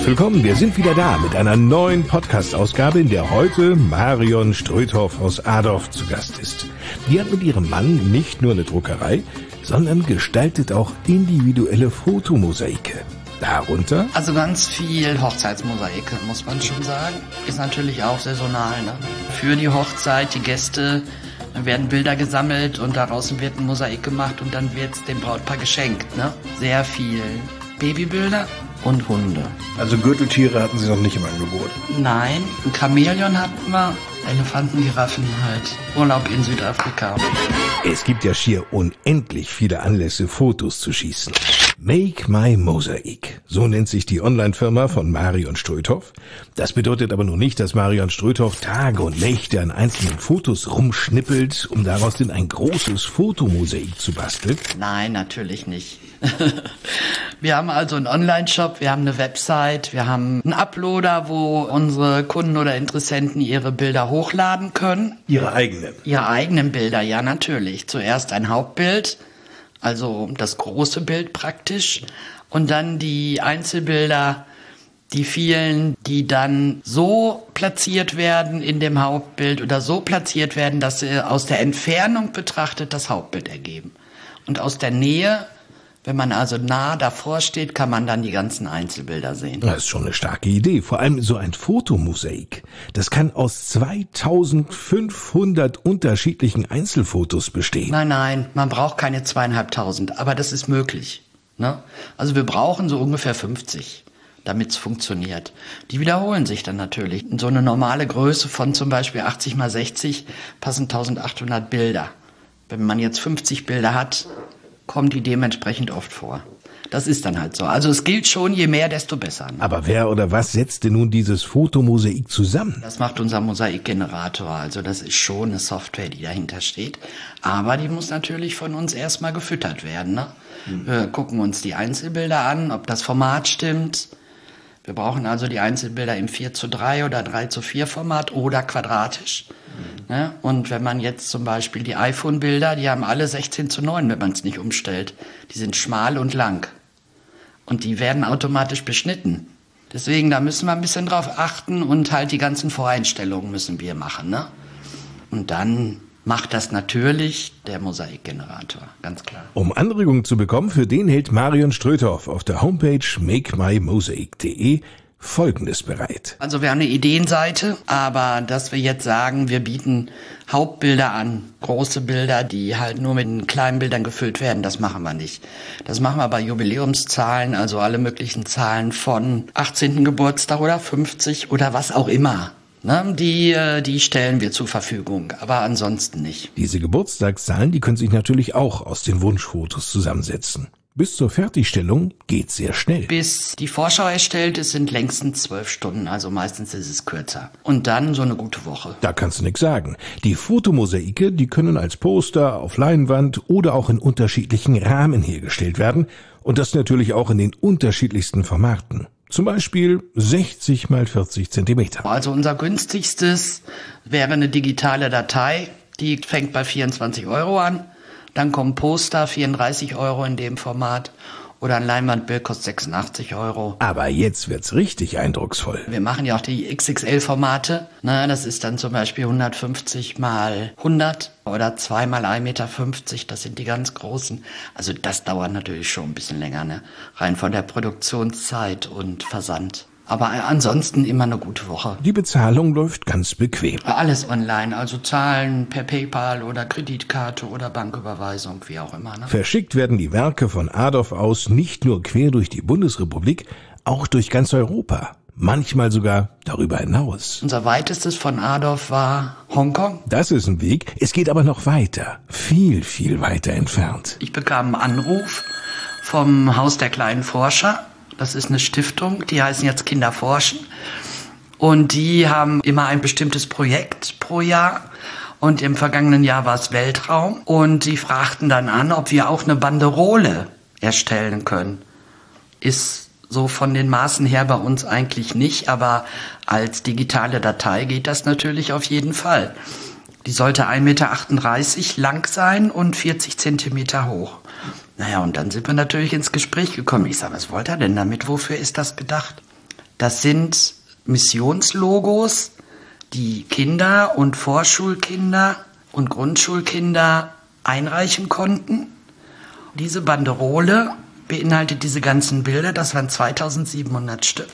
willkommen. Wir sind wieder da mit einer neuen Podcast-Ausgabe, in der heute Marion Ströthoff aus Adorf zu Gast ist. Die hat mit ihrem Mann nicht nur eine Druckerei, sondern gestaltet auch individuelle Fotomosaike. Darunter? Also ganz viel Hochzeitsmosaike, muss man schon sagen. Ist natürlich auch saisonal, ne? Für die Hochzeit, die Gäste, dann werden Bilder gesammelt und daraus wird ein Mosaik gemacht und dann wird es dem Brautpaar geschenkt, ne? Sehr viel Babybilder und Hunde. Also Gürteltiere hatten Sie noch nicht im Angebot? Nein, ein Chamäleon hatten wir, Elefanten, Giraffen halt. Urlaub in Südafrika. Es gibt ja schier unendlich viele Anlässe, Fotos zu schießen. Make My Mosaic, so nennt sich die Online-Firma von Marion Ströthoff. Das bedeutet aber nur nicht, dass Marion Ströthoff Tage und Nächte an einzelnen Fotos rumschnippelt, um daraus denn ein großes Fotomosaik zu basteln. Nein, natürlich nicht. Wir haben also einen Online-Shop, wir haben eine Website, wir haben einen Uploader, wo unsere Kunden oder Interessenten ihre Bilder hochladen können. Ihre eigenen? Ihre eigenen Bilder, ja natürlich. Zuerst ein Hauptbild, also das große Bild praktisch, und dann die Einzelbilder, die vielen, die dann so platziert werden in dem Hauptbild oder so platziert werden, dass sie aus der Entfernung betrachtet das Hauptbild ergeben. Und aus der Nähe, wenn man also nah davor steht, kann man dann die ganzen Einzelbilder sehen. Das ist schon eine starke Idee. Vor allem so ein Fotomosaik. Das kann aus 2500 unterschiedlichen Einzelfotos bestehen. Nein, man braucht keine 2500, aber das ist möglich, ne? Also wir brauchen so ungefähr 50, damit es funktioniert. Die wiederholen sich dann natürlich. In so eine normale Größe von zum Beispiel 80 x 60 passen 1800 Bilder. Wenn man jetzt 50 Bilder hat, kommen die dementsprechend oft vor. Das ist dann halt so. Also es gilt schon, je mehr, desto besser. Aber wer oder was setzt denn nun dieses Fotomosaik zusammen? Das macht unser Mosaikgenerator. Also das ist schon eine Software, die dahinter steht. Aber die muss natürlich von uns erstmal gefüttert werden, ne? Wir gucken uns die Einzelbilder an, ob das Format stimmt. Wir brauchen also die Einzelbilder im 4:3 oder 3:4 Format oder quadratisch. Ne? Und wenn man jetzt zum Beispiel die iPhone-Bilder, die haben alle 16:9, wenn man es nicht umstellt. Die sind schmal und lang. Und die werden automatisch beschnitten. Deswegen, da müssen wir ein bisschen drauf achten und halt die ganzen Voreinstellungen müssen wir machen, ne? Und dann macht das natürlich der Mosaikgenerator, ganz klar. Um Anregungen zu bekommen, für den hält Marion Ströthoff auf der Homepage makemymosaic.de Folgendes bereit. Also wir haben eine Ideenseite, aber dass wir jetzt sagen, wir bieten Hauptbilder an, große Bilder, die halt nur mit kleinen Bildern gefüllt werden, das machen wir nicht. Das machen wir bei Jubiläumszahlen, also alle möglichen Zahlen von 18. Geburtstag oder 50 oder was auch immer. Ne, die stellen wir zur Verfügung, aber ansonsten nicht. Diese Geburtstagszahlen, die können sich natürlich auch aus den Wunschfotos zusammensetzen. Bis zur Fertigstellung geht's sehr schnell. Bis die Vorschau erstellt ist, sind längstens 12 Stunden, also meistens ist es kürzer. Und dann so eine gute Woche. Da kannst du nix sagen. Die Fotomosaike, die können als Poster, auf Leinwand oder auch in unterschiedlichen Rahmen hergestellt werden. Und das natürlich auch in den unterschiedlichsten Formaten. Zum Beispiel 60 x 40 Zentimeter. Also unser günstigstes wäre eine digitale Datei, die fängt bei 24 € an. Dann kommen Poster, 34 € in dem Format. Oder ein Leinwandbild kostet 86 €. Aber jetzt wird's richtig eindrucksvoll. Wir machen ja auch die XXL-Formate. Das ist dann zum Beispiel 150 x 100 oder 2 x 1,50 Meter. Das sind die ganz großen. Also das dauert natürlich schon ein bisschen länger, ne? Rein von der Produktionszeit und Versand. Aber ansonsten immer eine gute Woche. Die Bezahlung läuft ganz bequem. Alles online, also Zahlen per PayPal oder Kreditkarte oder Banküberweisung, wie auch immer. Ne? Verschickt werden die Werke von Adorf aus nicht nur quer durch die Bundesrepublik, auch durch ganz Europa. Manchmal sogar darüber hinaus. Unser weitestes von Adorf war Hongkong. Das ist ein Weg. Es geht aber noch weiter. Viel, viel weiter entfernt. Ich bekam einen Anruf vom Haus der kleinen Forscher. Das ist eine Stiftung, die heißen jetzt Kinder forschen. Und die haben immer ein bestimmtes Projekt pro Jahr. Und im vergangenen Jahr war es Weltraum. Und sie fragten dann an, ob wir auch eine Banderole erstellen können. Ist so von den Maßen her bei uns eigentlich nicht, aber als digitale Datei geht das natürlich auf jeden Fall. Die sollte 1,38 Meter lang sein und 40 Zentimeter hoch. Naja, und dann sind wir natürlich ins Gespräch gekommen. Ich sage, was wollt ihr denn damit? Wofür ist das gedacht? Das sind Missionslogos, die Kinder und Vorschulkinder und Grundschulkinder einreichen konnten. Diese Banderole beinhaltet diese ganzen Bilder, das waren 2700 Stück.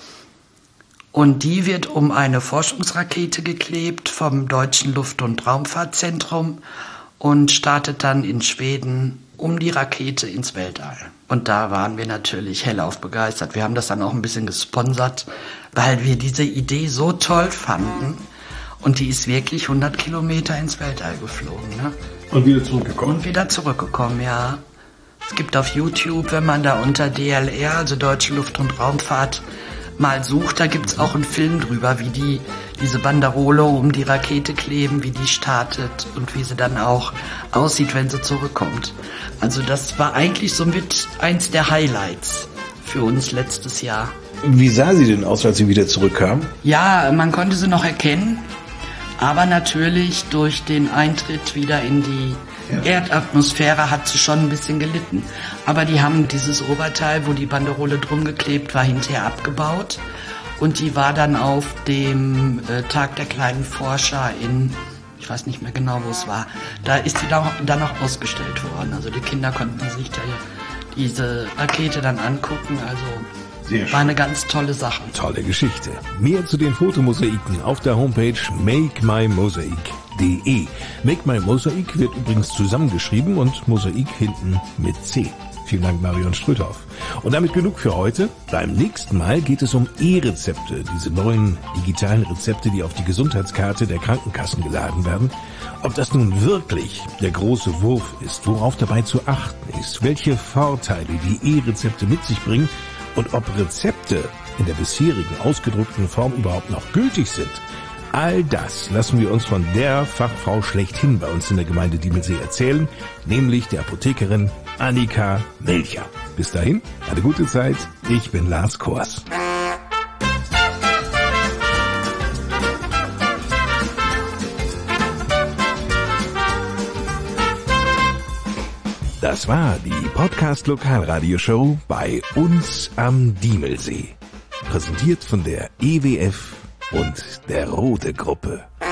Und die wird um eine Forschungsrakete geklebt vom Deutschen Luft- und Raumfahrtzentrum und startet dann in Schweden um die Rakete ins Weltall. Und da waren wir natürlich hellauf begeistert. Wir haben das dann auch ein bisschen gesponsert, weil wir diese Idee so toll fanden. Und die ist wirklich 100 Kilometer ins Weltall geflogen. Ne? Und wieder zurückgekommen. Und wieder zurückgekommen, ja. Es gibt auf YouTube, wenn man da unter DLR, also Deutsche Luft- und Raumfahrt, mal sucht, da gibt's auch einen Film drüber, wie diese Banderole um die Rakete kleben, wie die startet und wie sie dann auch aussieht, wenn sie zurückkommt. Also das war eigentlich somit eins der Highlights für uns letztes Jahr. Wie sah sie denn aus, als sie wieder zurückkam? Ja, man konnte sie noch erkennen, aber natürlich durch den Eintritt wieder in die Erdatmosphäre hat sie schon ein bisschen gelitten. Aber die haben dieses Oberteil, wo die Banderole drum geklebt war, hinterher abgebaut. Und die war dann auf dem Tag der kleinen Forscher ich weiß nicht mehr genau, wo es war, da ist sie dann auch ausgestellt worden. Also die Kinder konnten sich da diese Rakete dann angucken. Also war eine ganz tolle Sache. Tolle Geschichte. Mehr zu den Fotomosaiken auf der Homepage makemymosaic.de. Make My Mosaic wird übrigens zusammengeschrieben und Mosaik hinten mit C. Vielen Dank, Marion Strüthoff. Und damit genug für heute. Beim nächsten Mal geht es um E-Rezepte, diese neuen digitalen Rezepte, die auf die Gesundheitskarte der Krankenkassen geladen werden. Ob das nun wirklich der große Wurf ist, worauf dabei zu achten ist, welche Vorteile die E-Rezepte mit sich bringen und ob Rezepte in der bisherigen ausgedruckten Form überhaupt noch gültig sind. All das lassen wir uns von der Fachfrau schlechthin bei uns in der Gemeinde Diemelsee erzählen, nämlich der Apothekerin Annika Melcher. Bis dahin, eine gute Zeit. Ich bin Lars Kors. Das war die Podcast-Lokalradioshow bei uns am Diemelsee. Präsentiert von der EWF und der Rode Gruppe.